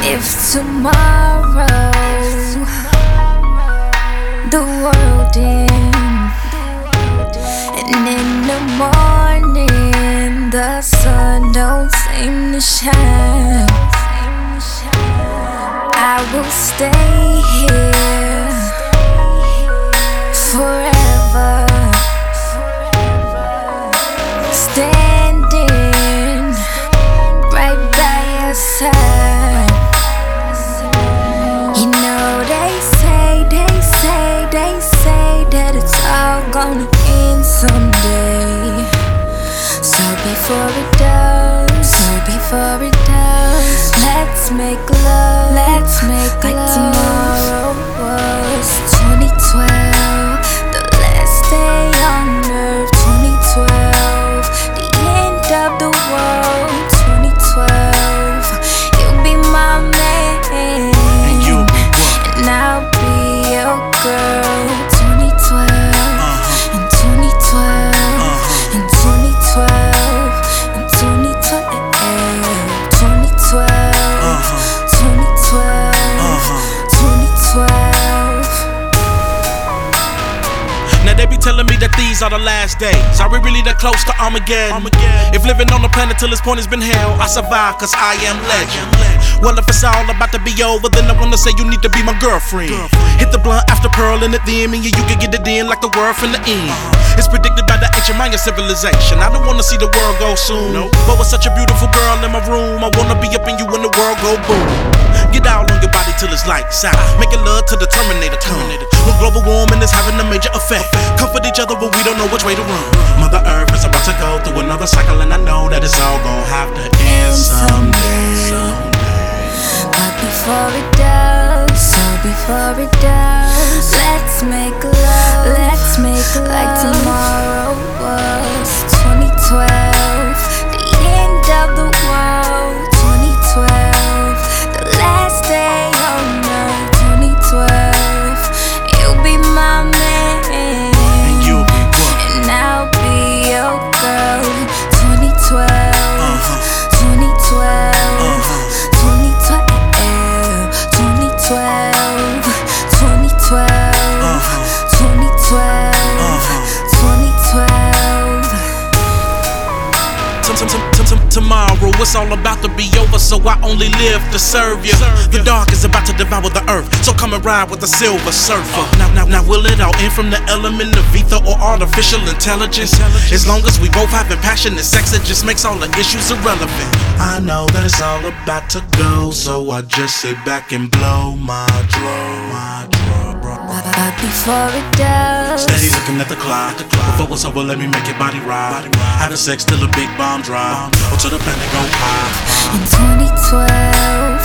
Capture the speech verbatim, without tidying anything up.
If tomorrow the world ends, and in the morning the sun don't seem to shine, I will stay here forever, standing right by your side. You know they say, they say, they say that it's all gonna end someday. So before it does, so before it does, let's make love, let's make like love. Tomorrow was twenty twelve, the last day on earth. Twenty twelve, the end of the world. Twenty twelve, you'll be my man, and you'll be what? And I'll be your girl. Twenty twelve, uh-huh. And twenty twelve, uh-huh. And twenty twelve, and twenty twelve, twenty twelve, uh-huh. twenty twelve, uh-huh. twenty twelve. Now they be telling me that these are the last days. Are we really that close to Armageddon? Armageddon. If living on the planet till this point has been hell, I survive cause I am legend. Well, if it's all about to be over, then I wanna say you need to be my girlfriend. girlfriend. Hit the blunt after Pearl and at the end, and you can get it in like the world from the end. Uh-huh. It's predicted by the ancient Mayan civilization. I don't wanna see the world go soon, nope. But with such a beautiful girl in my room, I wanna be up in you when the world go boom. Get out on your body till it's lights out. Making love to the Terminator come. When global warming is having a major effect. Comfort each other but we don't know which way to run. Mother Earth is about to go through another cycle, and I know that it's all gon' have to end someday. But before it does, so before it does, let's make love, let's make love like tomorrow was twenty twelve, the end of the world. Twenty twelve, the last day on earth. Twenty twelve, you'll be my man, and you'll be what? And I'll be your girl. Twenty twelve, uh-huh. Twenty twelve, uh-huh. Twenty twelve, twenty twelve, twenty twelve, uh-huh. Twenty twelve, uh-huh. Twenty twelve. Tomorrow it's all about to be over, so I only live to serve you. The dark is about to devour the earth, so come and ride with the Silver Surfer. Now, now, now, will it all end from the element of ether or artificial intelligence? As long as we both having passionate sex, it just makes all the issues irrelevant. I know that it's all about to go, so I just sit back and blow my draw, my draw. But before it does, steady looking at the clock. Before it's over, let me make your body ride. Having sex till a big bomb drop, or till the planet go high. In twenty twelve.